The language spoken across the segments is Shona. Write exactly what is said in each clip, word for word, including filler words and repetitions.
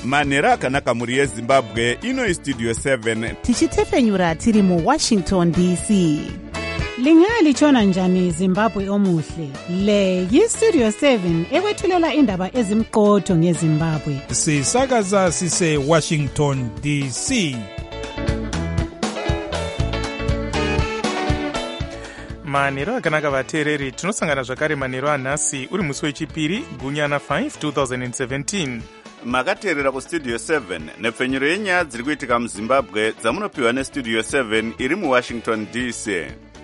manhero akanaka mhuri yezimbabwe. Ino istudio seven tichitefenyura tiri muwashington D C. Lingalitshona njani Zimbabwe omuhle? Le yistudio seven ekwethulela indaba ezimqotho ngeZimbabwe. Sisakaza sise Washington D C. Manhero akanaka vateereri, tinosangana zvakare manhero anhasi uri musi wechipiri gunyana five twenty seventeen. makateerera kustudio seven nepfenyuro yenyaya dziri kuitika muzimbabwe dzamunopiwa nestudio seven iri muwashington D C.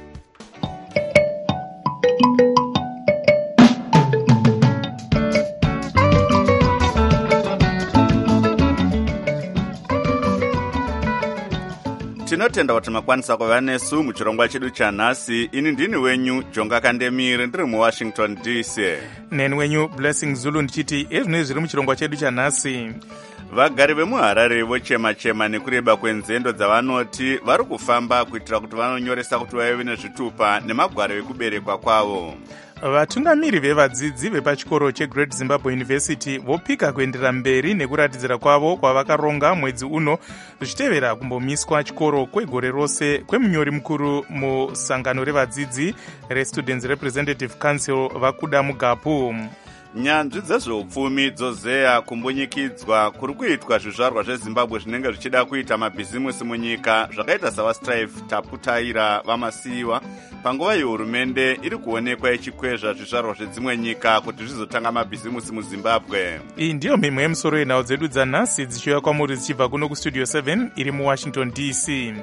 tinotenda kuti makwanisa kuva nesu muchirongwa chedu chanhasi. Ini ndini wenyu Jonga Kandemire ndiri muwashington D C. Neni wenyu Blessing Zulu ndichiti ezvinoi zviri muchirongwa chedu chanhasi. Vagari vemuharare vochema-chema nekureba kwenzendo dzavanoti vari kufamba kuitira kuti vanonyoresa kuti vaive nezvitupa nemagwaro ekuberekwa kwavo. Vatungamiri vevadzidzi vepachikoro cheGreat Zimbabwe University vopika kuenderera mberi nekuratidzira kwavo kwavakaronga mwedzi uno zvichitevera kumbomiswa chikoro kwegore rose kwemunyori mukuru musangano revadzidzi reStudents Representative Council Vakuda Mugapu. Nyanzvi dzezveupfumi dzozeya kumbunyikidzwa kuri kuitwa zvizvarwa zvezimbabwe zvinenge zvichida kuita mabhizimusi munyika zvakaita savastrife taputaira vamasiyiwa panguva yehurumende iri kuonekwa ichikwezva zvizvarwa zvedzimwe nyika kuti zvizotanga mabhizimusi muzimbabwe. Iyi ndiyo mimwe yemusoro yenhau dzedu dzanhasi dzichiuya kwamuri dzichibva kuno kustudio seven iri muwashington D C.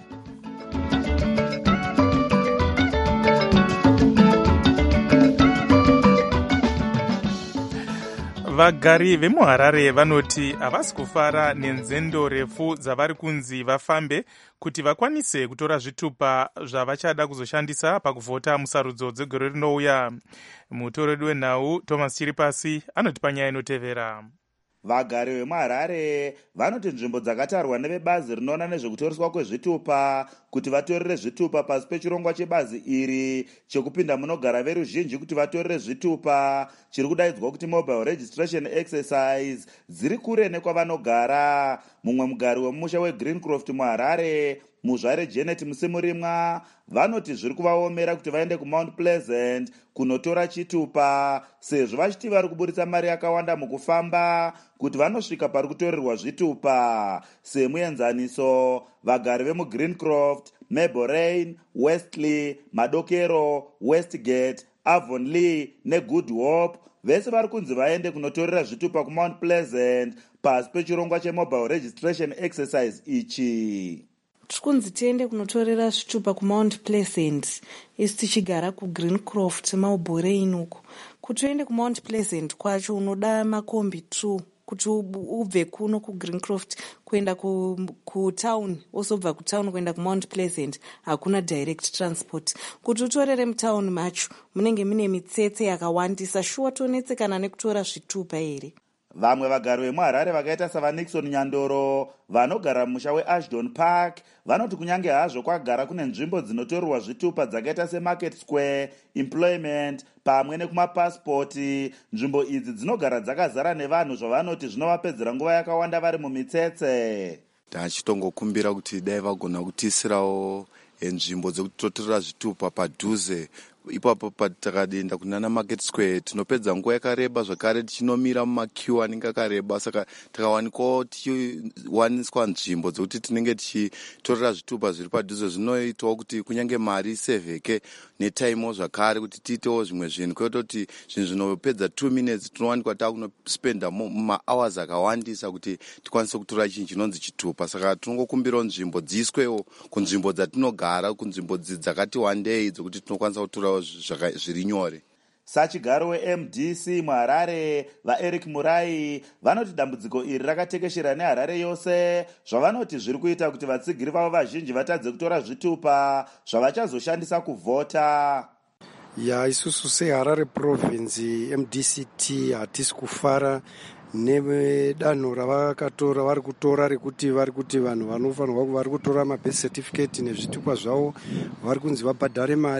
Vagari vemuharare vanoti havasi kufara nenzendo refu dzavari kunzi vafambe kuti vakwanise kutora zvitupa zvavachada kuzoshandisa pakuvhota musarudzo dzegore rinouya. Mutoredi wenhau Thomas Chiripasi anoti panyaya inotevera. Vagari vemuharare vanoti nzvimbo dzakatarwa nevebazi rinoona nezvekutoreswa kwezvitupa kuti vatorere zvitupa pasi pechirongwa chebazi iri chekupinda munogara veruzhinji kuti vatorere zvitupa chiri kudaidzwa kuti mobile registration exercise dziri kure nekwavanogara. Mumwe mugari wemusha weGreencroft muharare muzvare Janet Musimurimwa vanoti zviri kuvaomera kuti vaende kuMount Pleasant kunotora chitupa sezvo vachiti vari kuburitsa mari yakawanda mukufamba kuti vanosvika pari kutorerwa zvitupa. Semuenzaniso, vagari vemuGreencroft, Mablerain, Westley, Madokero, Westgate, Avonlea neGood Hope vese vari kunzi vaende kunotorera zvitupa kuMount Pleasant pasi pechirongwa chemobile registration exercise ichi. Tikunzi tiende kunotorera zvitupa kuMount Pleasant isi tichigara kuGreencroft Mablerain uko. Kuti uende kuMount Pleasant kwacho unoda makombi two kuti ubve kuno kuGreencroft kuenda kutown osobva kutown kuenda kuMount Pleasant hakuna direct transport. Kuti utorere mutown macho munenge mune mitsetse yakawandisa shuwa tonetsekana nekutora zvitupa here. Vamwe vagari vemuharare vakaita savanixon Nyandoro vanogara mumusha weAshdown Park vanoti kunyange hazvo kwagara kune nzvimbo dzinotorerwa zvitupa dzakaita seMarket Square, Employment pamwe nekumapasipoti, nzvimbo idzi dzinogara dzakazara nevanhu zvavanoti zvinovapedzera nguva yakawanda vari mumitsetse. Tachitongokumbira kuti dai vagona kutisirawo nzvimbo dzekuti totorera zvitupa padhuze. Ipapo patakadenda kunana Market Square tinopedza nguva yakareba zvakare tichinomira mumaqueue anenge akareba, saka takawanikwawo tichiwaniswa nzvimbo dzekuti tinenge tichitorera zvitupa zviri padhuze. Zvinoitawo kuti kunyange mari sevheke netaimewo zvakare kuti tiitewo zvimwe zvinhu, kwete kuti zvinhu zvinopedza two minutes tinowanikwa takunospenda mahours akawandisa kuti tikwanise kutora chinhu chinonzi chitupa. Saka tinongokumbirawo nzvimbo dziiswewo kunzvimbo dzatinogara, kunzvimbo dzakati wandei dzokuti tinokwanisa kutora zviri nyore. Sachigaro weM D C muHarare vaEric Murai vanoti dambudziko iri rakatekeshera neHarare yose, zvavanoti zviri kuita kuti vatsigiri vavo vazhinji vatadze kutora zvitupa zvavachazoshandisa kuvhota. Ya isusu seHarare province M D C T hatisi kufara nedanho ravakatora vari kutora rekuti vari kuti vanhu vanofanirwa vari kutora mabirth certificate nezvitupa zvavo vari kunzi vabhadhare mari.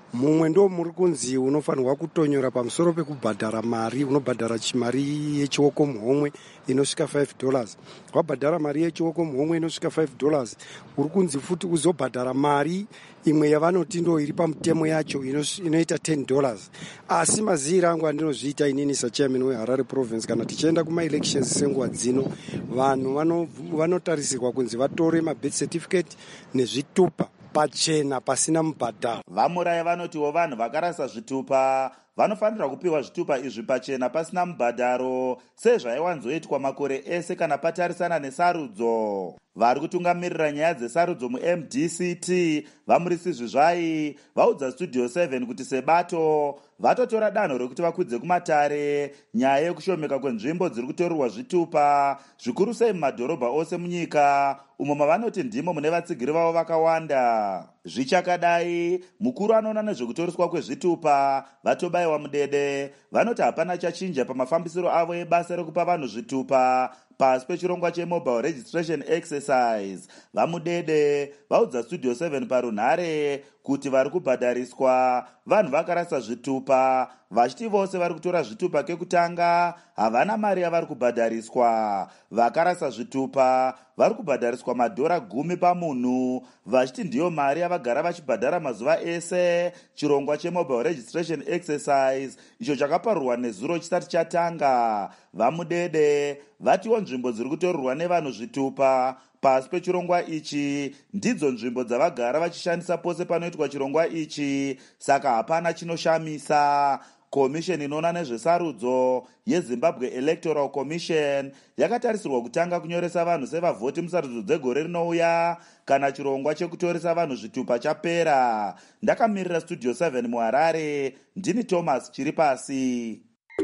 mumwe ndo muri kunzi unofanirwa kutonyora pamusoro pekubhadhara mari, unobhadhara mari yechioko muhomwe inosvika five dollars. Wabhadhara mari yechioko muhomwe inosvika five dollars, uri kunzi futi uzobhadhara mari imwe yavanoti ndo iri pamutemo yacho inoita ten dollars. Asi maziviro angu andinozviita inini sachairman weHarare province, kana tichienda kumaelections senguva dzino, vanhu vanotarisirwa kunzi vatore mabirth certificate nezvitupa pachena pasina mubhadharo. Vamurai vanotiwo vanhu vakarasa zvitupa vanofanirwa kupiwa zvitupa izvi pachena pasina mubhadharo sezvaiwanzoitwa makore ese kana patarisana nesarudzo. Vari kutungamirira nyaya dzesarudzo mu-M D C T vamurisi zvizvai vaudza Studio seven kuti sebato vatotora danho rekuti vakwidze kumatare nyaya yekushomeka kwenzvimbo dziri kutorerwa zvitupa zvikuru sei mumadhorobha ose munyika umo mavanoti ndimo mune vatsigiri vavo vakawanda. Zvichakadai, mukuru anoona nezvekutoreswa kwezvitupa vatobayiwa mudede vanoti hapana chachinja pamafambisiro avo ebasa rekupa vanhu zvitupa pasi pechirongwa chemobile registration exercise. Vamudede vaudza Studio seven parunhare kuti vari kubhadhariswa vanhu vakarasa zvitupa, vachiti vose vari kutora zvitupa kekutanga havana mari yavari kubhadhariswa. Vakarasa zvitupa vari kubhadhariswa madhora gumi pamunhu, vachiti ndiyo mari yavagara vachibhadhara mazuva ese chirongwa chemobile registration exercise icho chakaparurwa nezuro chisati chatanga. Vamudede vatiwo nzvimbo dziri kutorerwa nevanhu zvitupa pasi pechirongwa ichi ndidzo nzvimbo dzavagara vachishandisa pose panoitwa chirongwa ichi, saka hapana chinoshamisa. Komisheni inoona nezvesarudzo yeZimbabwe Electoral Commission yakatarisirwa kutanga kunyoresa vanhu sevavhoti musarudzo dzegore rinouya kana chirongwa chekutoresa vanhu zvitupa chapera. Ndakamirira Studio seven muHarare, ndini Thomas Chiripasi.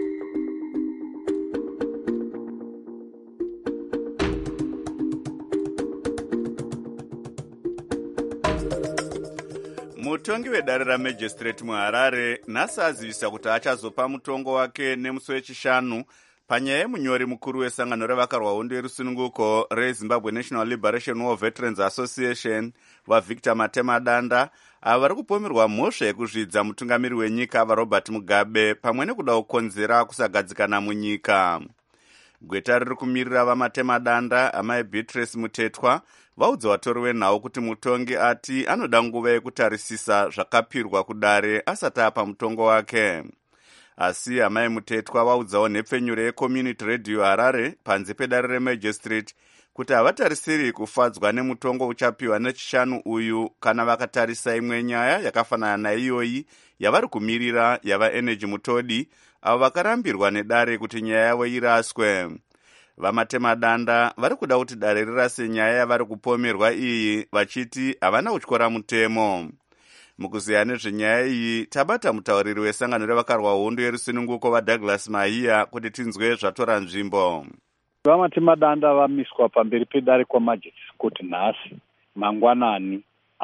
Mutongi wedare ramajistrate muHarare nhasi azivisa kuti achazopa mutongo wake nemusi wechishanu panyaya yemunyori mukuru wesangano revakarwa hondo yerusununguko reZimbabwe National Liberation War Veterans Association vaVictor Matemadanda ava vari kupomerwa mhosva yekuzvidza mutungamiri wenyika vaRobert Mugabe pamwe nekuda kukonzera kusagadzikana munyika. Gweta riri kumirira vaMatemadanda amai Beatrice Mutetwa vaudza vatori wenhau kuti mutongi ati anoda nguva yekutarisisa zvakapirwa kudare asati apa mutongo wake. Asi amai Mutetwa vaudzawo nhepfenyuro yeCommunity Radio Harare panze pedare remajistrate kuti havatarisiri kufadzwa nemutongo uchapiwa nechishanu uyu kana vakatarisa imwe nyaya yakafanana naiyoyi yavari kumirira yavaEnergy Mutodi avo vakarambirwa nedare kuti nyaya yavo iraswe. VaMatemadanda vari kuda kuti dare rirase nyaya yavari kupomerwa iyi vachiti havana kutyora mutemo. Mukuziya nezvenyaya iyi tabata mutauriri wesangano revakarwa hondo yerusununguko vaDouglas Mahiya kuti tinzwe zvatora nzvimbo. VaMatemadanda vamiswa pamberi pedare kwamajistrate nhasi mangwanani,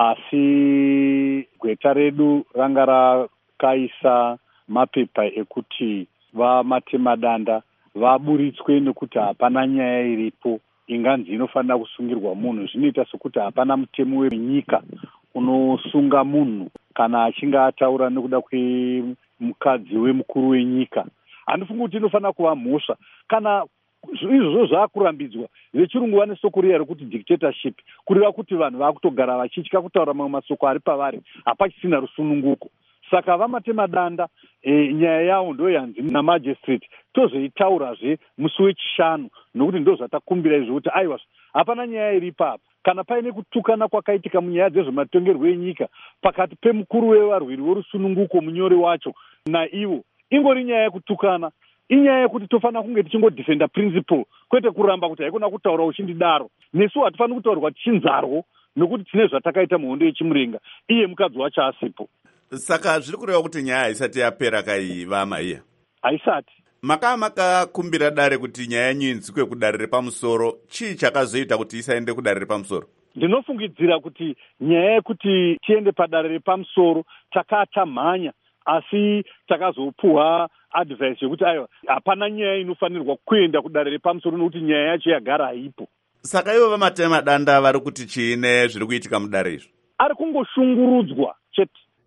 asi gweta redu ranga rakaisa mapepa ekuti vaMatemadanda vaburitswe nekuti hapana nyaya iripo inganzi inofanira kusungirwa munhu. Zvinoita sekuti hapana mutemo wenyika unosunga munhu kana achinge ataura nekuda kwemukadzi wemukuru wenyika. Handifungi kuti inofanira kuva mhosva kana izvozvo zvaakurambidzwa. Vechirungu vane soko riya rekuti dictatorship, kureva kuti vanhu vaakutogara vachitya kutaura mamwe masoko ari pavari, hapachisina rusununguko. Saka vaMatemadanda e, nyaya yavo ndo yanzi namajistrate tozoitaurazve musi wechishanu, nokuti ndo zvatakumbira izvo kuti aiwa hapana nyaya iri papa. Kana paine kutukana kwakaitika munyaya dzezvematongerwo enyika pakati pemukuru wevarwiri vorusununguko munyori wacho naivo, ingori nyaya yekutukana, inyaya yekuti tofanira kunge tichingodefenda principle kwete kuramba kuti haikona kutaura uchindidaro. Nesu hatifaniri kutaurwa tichinzarwo nokuti tine zvatakaita muhondo yechimurenga iye mukadzi wacho asipo. Saka zviri kureva kuti nyaya haisati yapera kai vaMahiya? Haisati. Maka makakumbira dare kuti nyaya yenyu inzikwe kudare repamusoro, chii chakazoita kuti isaende kudare repamusoro? Ndinofungidzira kuti nyaya yekuti tiende padare repamusoro takatamhanya, asi takazopuhwa advice yekuti aiwa hapana nyaya inofanirwa kuenda kudare repamusoro nokuti nyaya yacho yagara haipo. Saka ivo vaMatemadanda vari kuti chiine zviri kuitika mudare izvo? Ari kungoshungurudzwa chete.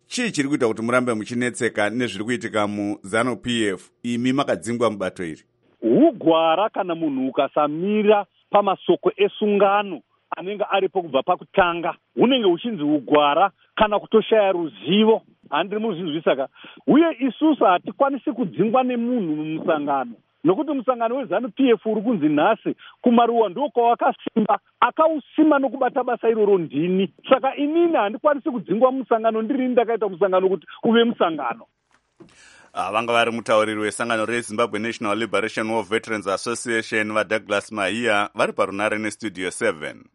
chii chiri kuita kuti murambe muchinetseka nezviri kuitika muZANU-P F imi makadzingwa mubato iri? Ugwara kana munhu ukasamira pamasoko esungano anenge aripo kubva pakutanga, hunenge huchinzi ugwara kana kutoshaya ruzivo. Handiri muzvinzwisaka, uye isusu hatikwanisi kudzingwa nemunhu mumusangano, nokuti musangano weZANU-P F uri kunzi nhasi kumaruwa ndo kwawakasimba, akausima nokubata basa iroro ndini. Saka inini handikwanisi kudzingwa musangano, ndirini ndakaita musangano kuti uve musangano. Vanga vari mutauriri wesangano reZimbabwe National Liberation War Veterans Association vaDouglas Mahia vari parunare nestudio seven.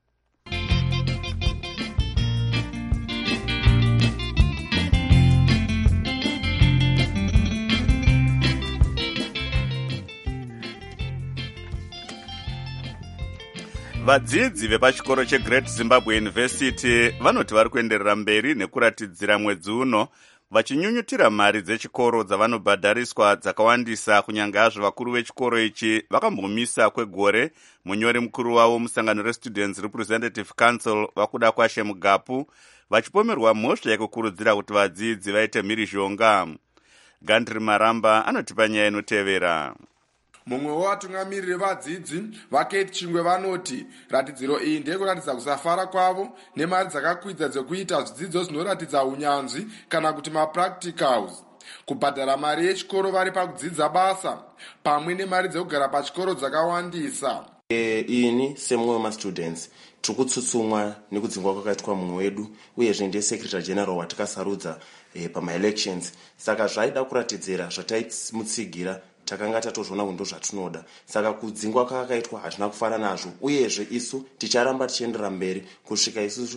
Vadzidzi vepachikoro cheGreat Zimbabwe University vanoti vari kuenderera mberi nekuratidzira mwedzi uno vachinyunyutira mari dzechikoro dzavanobhadhariswa dzakawandisa, kunyange hazvo vakuru vechikoro ichi vakambomisa kwegore. Munyori mukuru wavo musangano reStudents Representative Council vakuda kwashe mugapu vachipomerwa mhosva yekukurudzira kuti vadzidzi vaite mhirizhonga. Gandri Maramba anotipa nyaya inotevera. Mumwe wavatungamiriri vadzidzi vaKate Chingwe vanoti ratidziro iyi ndeyekuratidza kusafara kwavo nemari dzakakwidza dzekuita zvidzidzo zvinoratidza unyanzvi kana kuti mapracticals, kubhadhara mari yechikoro vari pakudzidza basa, pamwe nemari dzekugara pachikoro dzakawandisa. E, ini semumwe wemastudents tiri kutsutsumwa nekudzingwa kwakaitwa mumwe wedu, uyezve ndiye secretary general watakasarudza e, pamaelections. Saka zvaida kuratidzira zvataimutsigira takanga tatozvona kuti ndo zvatinoda. Saka kudzingwa kwakaitwa hazvina kufara nazvo, uyezve isu ticharamba tichiendera mberi kusvika isusu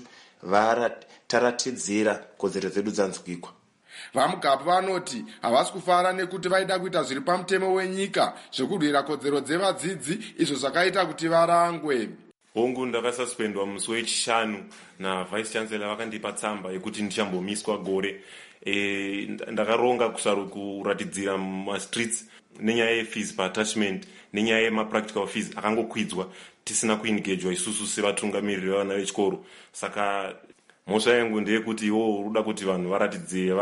taratidzira kodzero dzedu dzanzwikwa. VaMugapu vanoti havasi kufara nekuti vaida kuita zviri pamutemo wenyika zvekurwira kodzero dzevadzidzi, izvo zvakaita kuti varangwe. Hongu ndakasuspendwa musi wechishanu navice chancellor vakandipa tsamba yekuti ndichambomiswa gore. E, ndakaronga kusaru kuratidzira mumastreets nenyaya yefees paattachment nenyaya yemapractical fees akangokwidzwa tisina kuengagwa isusu sevatungamiriri vevana vechikoro. Saka mhosva yangu ndeyekuti iwo uruda kuti vanhu varatidzire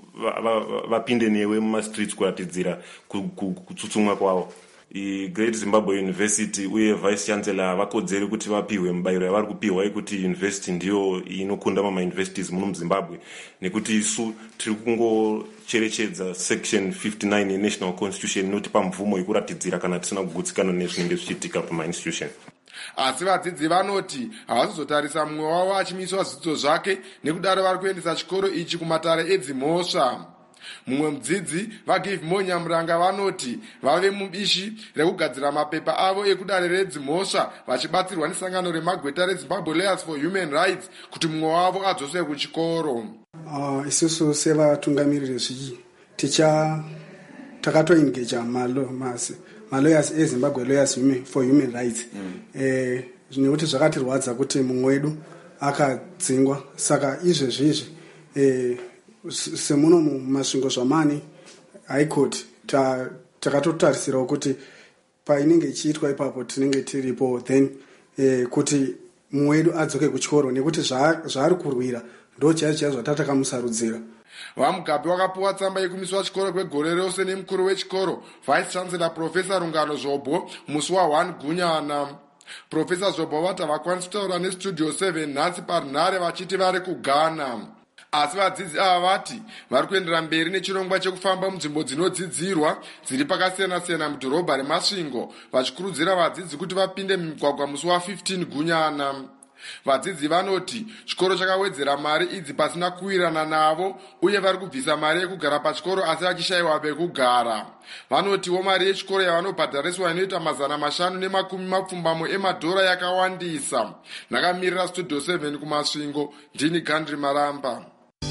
vapinde newe mumastreets kuratidzira kutsutsumwa kwavo. Great Zimbabwe University uye vice chancellor vakodzere kuti vapiwe mubayiro yavari kupiwa yekuti university ndiyo inokunda mamauniversities muno muZimbabwe, nekuti isu tiri kungocherechedza section fifty-nine yenational constitution inotipa mvumo yekuratidzira kana tisina kugutsikana nezvinenge zvichiitika pamainstitution. Asi vadzidzi vanoti havasizotarisa mumwe wavo achimiswa zvidzidzo zvake, nekudaro vari kuendesa chikoro ichi kumatare edzimhosva. Mumwe mudzidzi vaGive Monyamuranga vanoti vave mubishi rekugadzira mapepa avo ekudare redzimhosva vachibatsirwa nesangano remagweta reZimbabwe Lawyers for Human Rights kuti mumwe wavo adzoswe kuchikoro. Uh, isusu sevatungamiriri zviki ticha takatoengeja malo masi malawyers eZimbabwe Lawyers for Human Rights mm. eh nekuti zvakatirwadza kuti mumwe wedu akadzingwa. Saka izvezvizvi eh semuno mumasvingo zvamani high court takatotarisirawo kuti painenge ichiitwa ipapo tinenge tiripo, then eh, kuti mumwe wedu adzoke kuchikoro, nekuti zvaari kurwira ndo chaizo chaizo zvatatakamusarudzira. VaMugapu vakapuwa tsamba yekumiswa chikoro kwegore rose nemukuru wechikoro vice chancellor Professor Rungano Zobho musi wa1 Gunyana. Professor Zobho vati havakwanisi kutaura nestudio seven nhasi parunhare vachiti vari kuGhana. Asi vadzidzi ava vati vari kuendera mberi nechirongwa chekufamba munzvimbo dzinodzidzirwa dziri pakasiyana-siyana mudhorobha reMasvingo, vachikurudzira vadzidzi kuti vapinde mumigwagwa musi wa15 Gunyana. Vadzidzi vanoti chikoro chakawedzera mari idzi pasina kuwirana navo, uye vari kubvisa mari yekugara pachikoro asi vachishayiwa pekugara. Vanotiwo mari yechikoro yavanobhadhariswa inoita mazana mashanu nemakumi mapfumbamo emadhora yakawandisa. Ndakamirira studio seven kuMasvingo, ndini Gandri Maramba.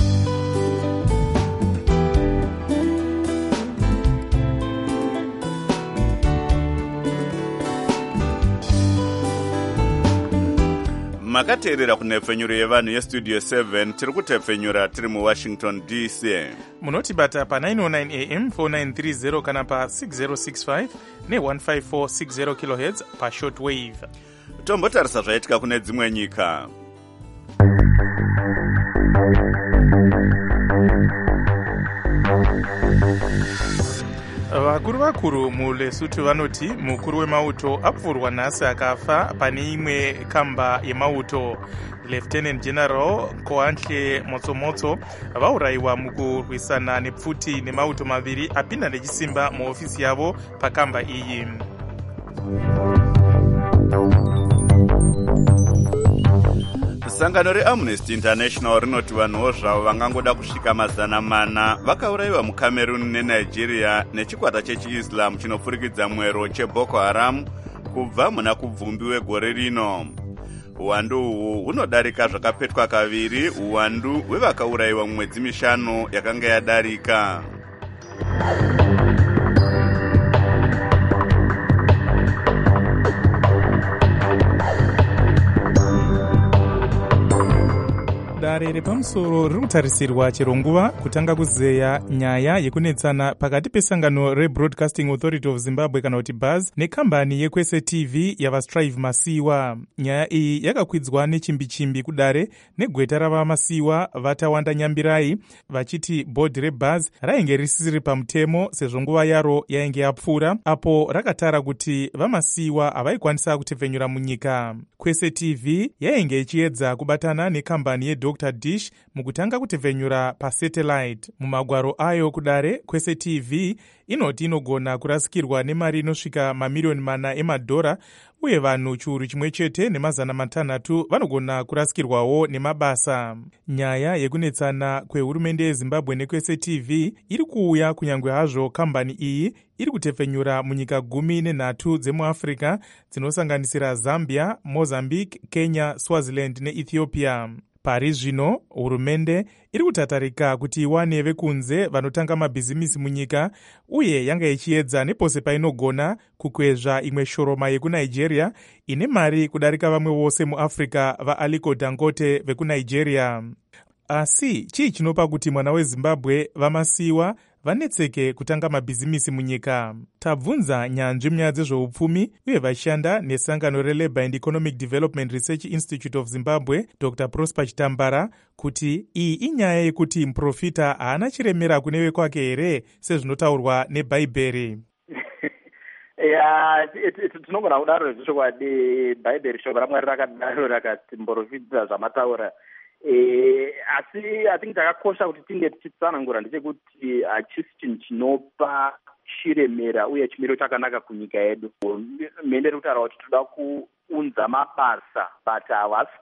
makateerera kunhepfenyuro yevanhu yestudio seven tiri kutepfenyura tiri muWashington D C. munotibata pa nine oh nine A M four nine three zero kana pa six oh six five ne one five four six zero kilohertz pa shortwave. Tombotarisa zvaitika kune dzimwe nyika. vakuru vakuru mulesotho vanoti mukuru wemauto apfurwa nhasi akafa pane imwe kamba yemauto. Lieutenant General Koanhle Motsomotso vaurayiwa mukurwisana nepfuti nemauto maviri apinda nechisimba muhofisi yavo pakamba iyi. Sangano reAmnesty International rinoti vanhuwo zvavo vangangoda kusvika mazana mana vakaurayiwa muCameroon neNigeria nechikwata chechiIslam chinopfurikidza mwero cheBoko Haram kubva muna kubvumbi wegore rino. Uwandu uhu hunodarika zvakapetwa kaviri uwandu hwevakaurayiwa mumwedzi mishanu yakanga yadarika. Dare repamusoro riri kutarisirwa chero nguva kutanga kuzeya nyaya yekunetsana pakati pesangano reBroadcasting Authority of Zimbabwe kana kuti B A Z nekambani yekwese T V yavaStrive Masiwa. Nyaya iyi yakakwidzwa nechimbi-chimbi kudare negweta ravamasiwa vatawanda Nyambirai vachiti bhodhi reB A Z rainge risiri pamutemo sezvo nguva yaro yainge yapfuura apo rakatara kuti vamasiwa havaikwanisa kutepfenyura munyika. Kwese T V yainge ichiedza kubatana nekambani yeDr Dish mukutanga kutepfenyura pasatellite. Mumagwaro ayo kudare Kwese T V inoti inogona kurasikirwa nemari inosvika mamiliyoni mana emadhora uye vanhu chiuru chimwe chete nemazana matanhatu vanogona kurasikirwawo nemabasa. Nyaya yekunetsana kwehurumende yeZimbabwe nekwese T V iri kuuya kunyange hazvo kambani iyi iri kutepfenyura munyika gumi nenhatu dzemuAfrica dzinosanganisira Zambia, Mozambique, Kenya, Swaziland neEthiopia. Pari zvino hurumende iri kutatarika kuti iwane vekunze vanotanga mabhizimisi munyika uye yanga ichiedza nepose painogona kukwezva imwe shoroma yekuNigeria ine mari kudarika vamwe vose muAfrica vaAliko Dangote vekunigeria. Asi chii chinopa kuti mwana weZimbabwe vamasiwa vanetseke kutanga mabhizimisi munyika? Tabvunza nyanzvi munyaya dzezveupfumi uye vashanda nesangano reLabour and Economic Development Research Institute of Zimbabwe Doctor Prosper Chitambara kuti iyi inyaya yekuti muprofita haana chiremera kunewe kwake here sezvinotaurwa neBhaibheri. ya tinogona kudaro zvichokwadi Bhaibheri shoko raMwari rakadaro rakati muprofita zvamataura. Eh, asi I think takakosha kuti tinge tichitsanangura ndechekuti hachisi chinhu chinopa chiremera uye chimiro chakanaka kunyika yedu. Mende rikutaura kuti toda kuunza mabasa but havasi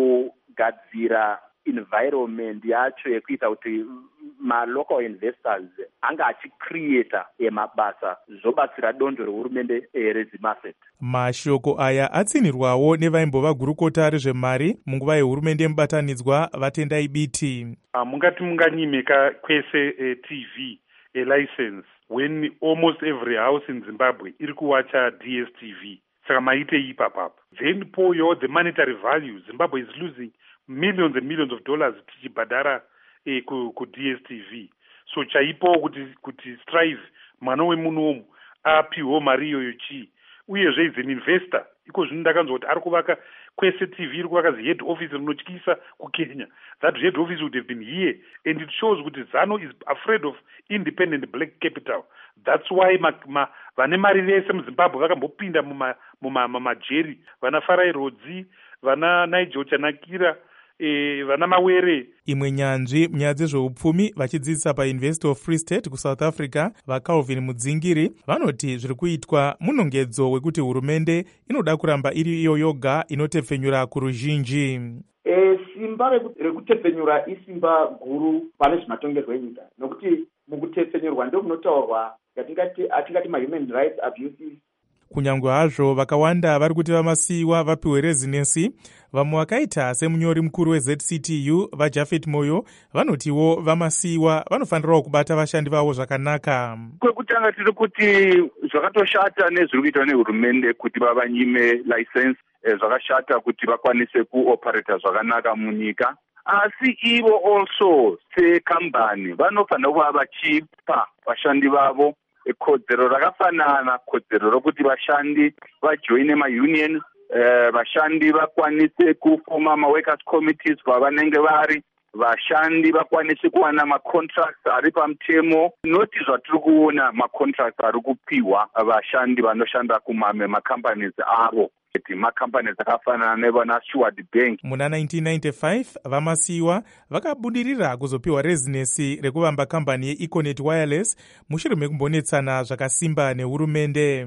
kugadzira environment yacho yekuita kuti ma-local investors anga achicreata mabasa zvobatsira dondo rehurumende reZimaset. Mashoko aya atsinirwawo nevaimbova gurukota rezvemari munguva yehurumende mubatanidzwa vatendai biti. Uh, mungati munganyimeka kwese uh, T V a license when almost every house in Zimbabwe iri kuwacha D S T V. Saka maite ipapapo. Then for your the monetary value Zimbabwe is losing millions and millions of dollars tichibhadhara eh, ku, ku D S T V. So chaipo kuti kuti Strive mwana wemunhu apiwo mari iyoyo chi uyezve is an investor. Iko zvinhu ndakanzwa kuti ari kuvaka Kwese T V iri kuvaka zi head office rinotyisa kuKenya. That head office would have been here and it shows kuti ZANU is afraid of independent black capital. That's why ma, ma, vane mari vese muZimbabwe vakambopinda muma muma mamajeri vana Farai Rodzi vana Nigel Chanakira E, vana mawere. Imwe nyanzvi munyaya dzezveupfumi vachidzidzisa paUniversity of Free State kuSouth Africa vaCalvin Mudzingiri vanoti zviri kuitwa munongedzo wekuti hurumende inoda kuramba iri iyo yoga inotepfenyura kuruzhinji. E, simba rekutepfenyura isimba guru pane zvematongerwo enyika nokuti mukutepfenyurwa ndio munotaurwa yatingati atingati ma-human rights abuses. Kunyange hazvo vakawanda vari kuti vamasiwa vapiwe rezinensi, vamwe vakaita semunyori mukuru weZ C T U vaJafet Moyo vanotiwo vamasiwa vanofanirawo kubata vashandi vavo zvakanaka. Kwekutanga tiri kuti zvakatoshata nezviri kuitwa nehurumende kuti vavanyime license, eh, zvakashata kuti vakwanise kuoperata zvakanaka munyika. Asi ivo also sekambani vanofanira kuva vachipa vashandi vavo kodzero rakafanana, kodzero rokuti vashandi vajoine ma-unions, eh, vashandi vakwanise kufoma ma-workers committees kwavanenge vari, vashandi vakwanise kuwana macontracts ari pamutemo, noti zvatiri kuona macontracts ari kupiwa vashandi vanoshanda kumamwe macompanies avo, macompanies akafanana nevana Steward Bank. Muna nineteen ninety-five vamasiwa vakabudirira kuzopiwa rezinesi rekuvamba kambani yeEconet Wireless mushure mekumbonetsana zvakasimba nehurumende.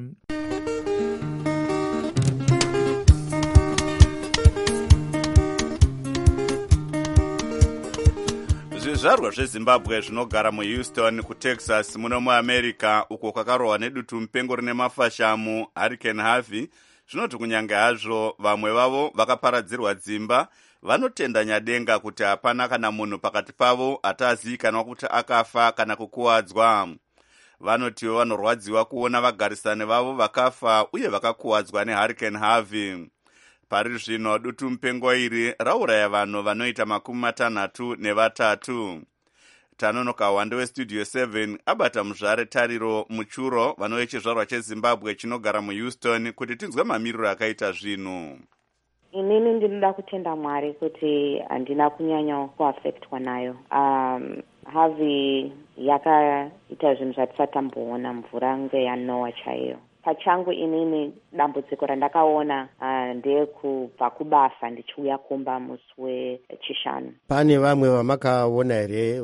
zvizvarwa zvezimbabwe zvinogara muhouston kutexas muno muamerica uko kwakarohwa nedutu mupengo rine mafashamu hurricane Harvey zvinoti kunyange hazvo vamwe vavo vakaparadzirwa dzimba, vanotenda nyadenga kuti hapana kana munhu pakati pavo atazivikanwa kuti akafa kana kukuwadzwa. Vanotiwo vanorwadziwa kuona vagarisani vavo vakafa uye vakakuwadzwa nehurricane Harvey. Pari zvino dutu mupengo iri rauraya vanhu vanoita makumi matanhatu nevatatu. Tanonoka Wande westudio seven abata muzvare Tariro Muchuro vano vechizvarwa cheZimbabwe chinogara muHouston kuti tinzwe mamiriro akaita zvinhu. Inini ndinoda kutenda Mwari kuti handina kunyanya kuaffectwa nayo. Um, Harvey yakaita zvinhu zvatisatamboona, mvura nge yaNoah chaiyo. Pachangu inini dambudziko randakaona uh, ndekubva kubasa ndichiuya kumba musi wechishanu. Pane vamwe vamakaona here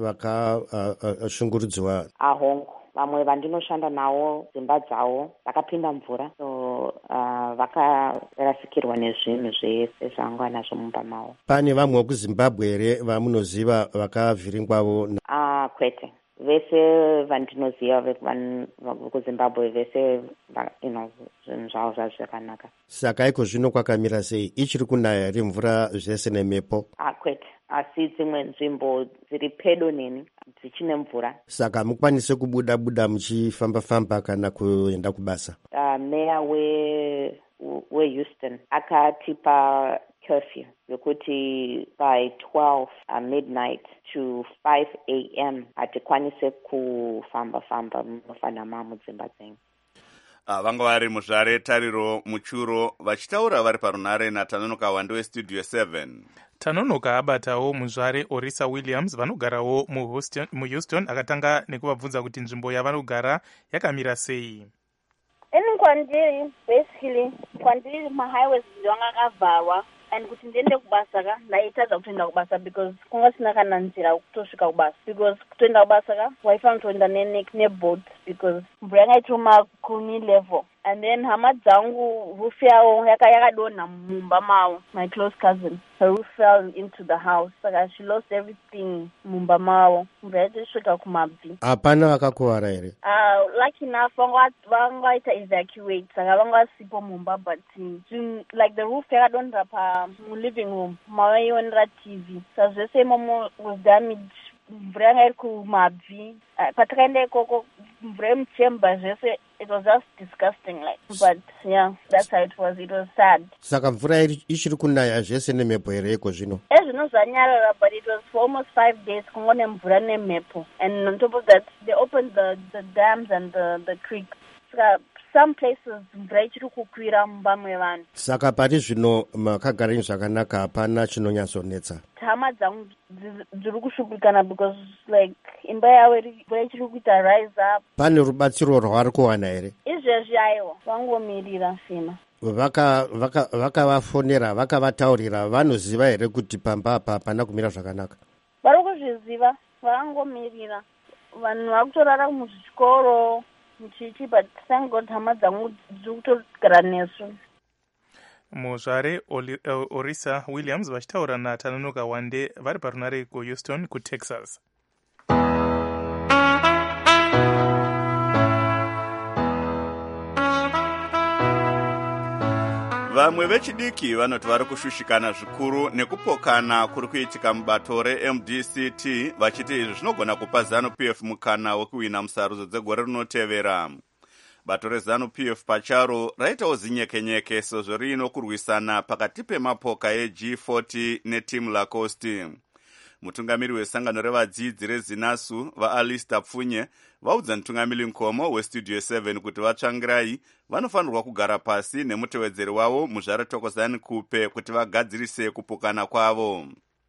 vakashungurudziwa? Uh, uh, ahongo vamwe vandinoshanda navo dzimba dzavo vakapinda mvura, so uh, vakarasikirwa nezvinhu zvese zvanga nazvo mumba mavo. Pane vamwe vekuZimbabwe here vamunoziva vakavhiringwavo? Ah, uh, kwete. Vese vandinoziva vekuZimbabwe vese ino zvinhu zvavo zvazvakanaka. Saka iko zvino kwakamira sei? Ichiri kunaya here mvura zvese nemhepo? Ah, kwete. Asi dzimwe nzvimbo dziri pedo neni dzichine mvura. Saka mukwanise kubuda buda muchifamba famba kana kuenda kubasa? Uh, meya we weHouston akatipa curfew yokuti by twelve uh, midnight to five a.m. hatikwanise kufamba famba munofana mudzimba dzenyu. Uh, vanga vari muzvare Tariro Muchuro vachitaura vari parunare naTanonoka Wande westudio seven. Tanonoka abatawo muzvare Orisa Williams vanogarawo muHouston, muHouston akatanga nekuvabvunza kuti nzvimbo yavanogara yakamira sei. Eni kwandiri basically kwandiri mahighways ndanga akavharwa and kuti ndiende kubasa ka ndaitadza kutoenda kubasa because kunga sina kana nzira kutosvika kubasa, because kutoenda kubasa ka waifana kutoenda neboat because mvura yanga itoma kumi level. And then hama dzangu roof yavo yakadonha mumba mavo, my close cousin, her roof fell into the house, saka she lost everything mumba mavo. Mvura yaitosvika kumabvi. Hapana vakakuwara here? Uh, lucky enough vangaita evacuate, saka vangasipo mumba, but uh, like the roof yakadonha pa living room mavaionera T V, saka zvese imomo was damaged. Mvura yanga iri kumabvi. Patakaenda ikoko mvura yemuchemba zvese, it was just disgusting, like, but yeah, that's how it was. It was sad. Saka mvura ichiri kunaya zvese nemhepo here iko zvino? Ezvino zvanyarara, but it was for almost five days kungone mvura nemhepo, and on top of that they opened the the dams and the the creeks. Saka some places mvura ichiri kukwira mumba mevanhu. Saka pari zvino makagara zvakanaka, hapana chinonyatsonetsa? Hama dzangu dziri kushupikana because like imba yavo mvura ichiri kuita rise up. Pane rubatsiro rwavari kuwana here? Izvezvi aiwa vangomirira fina. Vakavafonera, vakavataurira, vanoziva here kuti pamba apa hapana kumira zvakanaka? Vari kuzviziva, varangomirira. Vanhu vakutorara muzvikoro muchichi, but thank God hama dzangu dziri kutogara nesu. Muzvare Orisa Williams vachitaura naTanonoka Wande vari parunare kuHouston kuTexas. Vamwe vechidiki vanoti vari kushushikana zvikuru nekupokana kuri kuitika mubato reM D C T vachiti izvi zvinogona kupa ZANU-P F mukana wekuwina musarudzo dzegore rinotevera. Bato reZANU-P F pacharo raitawo zinyekenyeke sezvo riino kurwisana pakati pemapoka eG forty netimu Lacoste. Mutungamiri wesangano revadzidzi reZinasu vaAlistair Pfunye vaudza mutungamiri Nkomo westudio seven kuti vatsvangirai vanofanirwa kugara pasi nemutevedzeri wavo muzvare Thokozani Kupe kuti vagadzirise kupokana kwavo.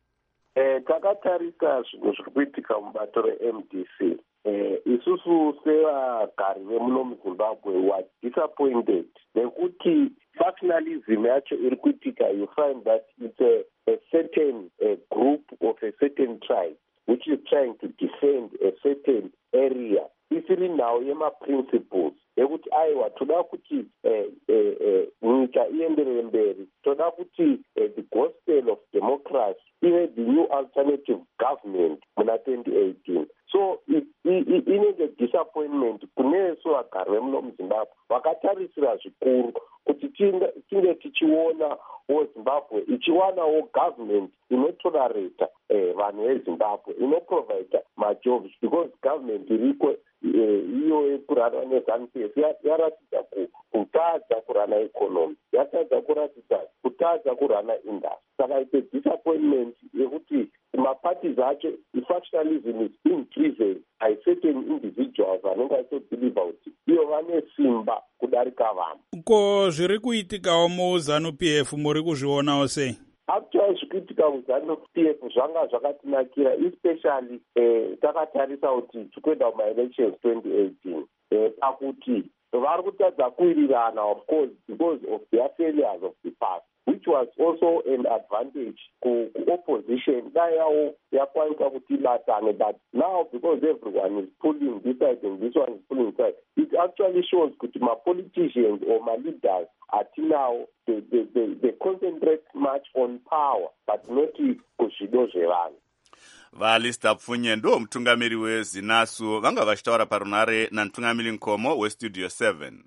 Eh, takatarisa zvinhu zviri kuitika mubato re-M D C. Eh, isusu sevagari vemuno muzimbabwe were disappointed nekuti factionalism yacho iri kuitika. You find that it's a, a certain a group of a certain tribe which is trying to defend a certain area isiri nhau yemaprinciples ekuti aiwa toda kuti nyika ienderere mberi, toda kuti the gospel of democracy ive the new alternative government muna twenty eighteen. So inenge disappointment kuneso vagari vemuno muzimbabwe vakatarisira zvikuru kuti tinge tichiona wozimbabwe ichiwanawo government inotolerata vanhu vezimbabwe, inoprovida majobs, because government iriko iyo yekurana nezanupf yaratidza kutadza kurana economy, yatadza kuratidza kutadza kurana industry. Saka ite disappointment yekuti maparties acho factionalism is being driven by certain individuals vanenge vachibhiliva kuti iyo vane simba kudarika vanhu. Ko zviri kuitikawo muZANU-P F muri kuzvionawo sei? Actually zvikuitika muZANU-P F zvanga zvakatinakira, especially eh, takatarisa kuti tikuenda kuma-elections twenty eighteen eh, pakuti vari kutadza kuwirirana, of course, because of their failures of the past, which was also an advantage to opposition. Dai yawo yakwanisa kuti latane, but now because everyone is pulling this side and this one is pulling side, it actually shows kuti ma-politicians or ma-leaders atinawo they, they, they, they concentrate much on power but not kuzvido zvevanhu. Valista Pfunye ndo mutungamiri weZinasu vanga vachitaura parunare namutungamiri Nkomo weStudio seven.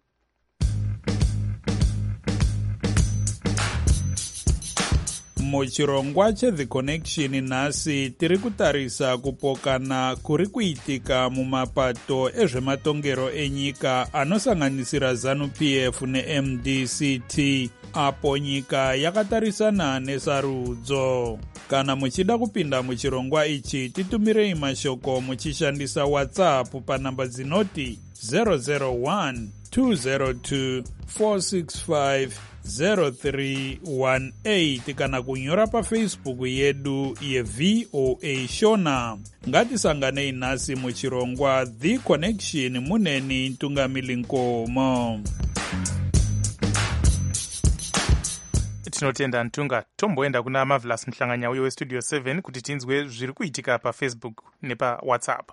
Muchirongwa cheThe Connection nhasi tiri kutarisa kupokana kuri kuitika mumapato ezvematongero enyika anosanganisira ZANU-P F ne-M D C T, apo nyika yakatarisana nesarudzo. Kana muchida kupinda muchirongwa ichi, titumirei mashoko muchishandisa WhatsApp panamba dzinoti zero zero one two zero two four six five zero three one eight kana kunyora paFacebook yedu yeV O A Shona. Ngatisanganei nhasi muchirongwa The Connection muneni Ntungamili Nkomo. Tinotenda Ntunga. Tomboenda kuna Marvelous Mhlanganya uyo weStudio seven kuti tinzwe zviri kuitika paFacebook nepa WhatsApp.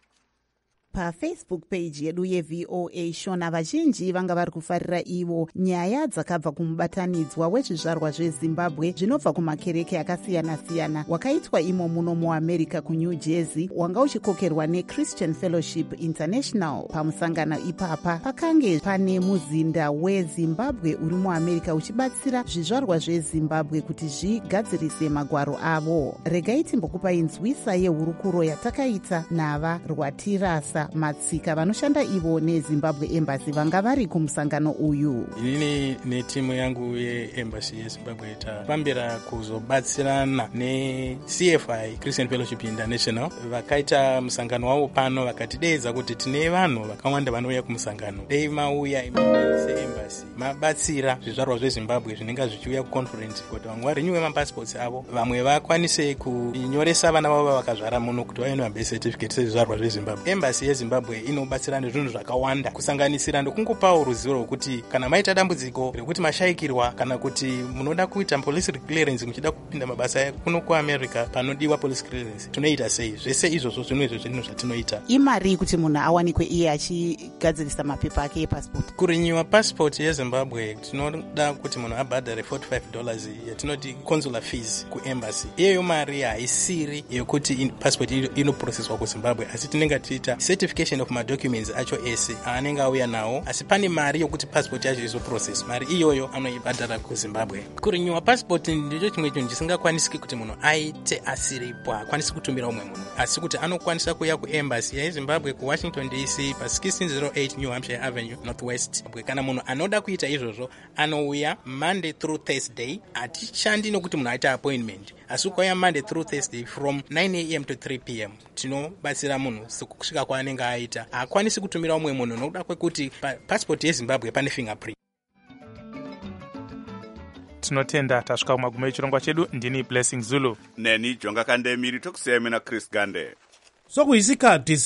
PaFacebook page yedu yeV O A Shona vazhinji vanga vari kufarira ivo nyaya dzakabva kumubatanidzwa wezvizvarwa zveZimbabwe zvinobva kumakereke akasiyana-siyana wakaitwa imo muno muAmerica kuNew Jersey, wanga uchikokerwa neChristian Fellowship International. Pamusangano ipapa pakange pane muzinda weZimbabwe uri muAmerica uchibatsira zvizvarwa zveZimbabwe kuti zvigadzirise magwaro avo. Regai timbokupai nzwisa yehurukuro yatakaita nava Rwatirasa Matsika vanoshanda ivo neZimbabwe Embassy vanga vari kumusangano uyu. Inini netimu yangu yeEmbassy yeZimbabwe tapambira kuzobatsirana neC F I Christian Fellowship International. Vakaita musangano wavo pano vakatidedza kuti tine vanhu vakawanda vanouya kumusangano. Dei mauya seEmbassy mabatsira zvizvarwa zveZimbabwe zvinenge zvichiuya kuconference kuti vamwe varenyuwe mapassports avo, vamwe vakwanise kunyoresa vana vavo vakazvara muno kuti vaende mabirth certificate sezvizvarwa zveZimbabwe. Embassy yeZimbabwe inobatsira nezvinhu zvakawanda kusanganisira ndokungopawo ruzivo rwokuti kana maita dambudziko rekuti mashayikirwa kana kuti munoda kuita police clearance muchida kupinda mabasa kuno kuAmerica panodiwa police clearance tunoita sei. Zvese izvozvo zvinhu izvo zvinhu zvatinoita. Imari kuti munhu awanikwe iye achigadzirisa mapepa ake epassport. Kurenyuwa passport yeZimbabwe tinoda kuti munhu abhadhare forty-five dollars yatinoti consular fees kuembassy. Iyoyo mari haisiri yekuti passport inoprocesswa kuZimbabwe, asi tinenge tiita certification of my documents acho ese anenge auya nawo, asi pane mari yokuti passport yacho izoprocess. Mari iyoyo anoibhadhara kuZimbabwe. Kurenyuwa passport ndicho chimwe chinhu chisingakwanisiki kuti munhu aite asiripo, akwanisi kutumira umwe munhu, asi kuti anokwanisa kuya kuembassy yeZimbabwe kuWashington D C pa sixteen oh eight New Hampshire Avenue Northwest. Kana munhu anoda kuita izvozvo anouya Monday through Thursday. Hatishandi nokuti munhu aita appointment, asi ukauya Monday through Thursday from nine a m to three p m tinobatsira munhu kusvika kwaanenge aita. Haakwanisi kutumira umwe munhu nokuda kwekuti passport yeZimbabwe pane fingerprint. tinotenda tasvika kumagumo echirongwa chedu. Ndini Blessing Zulu neni Jonga Kandemiri, tokusiyai na Chris Gande. sokuyisikhathi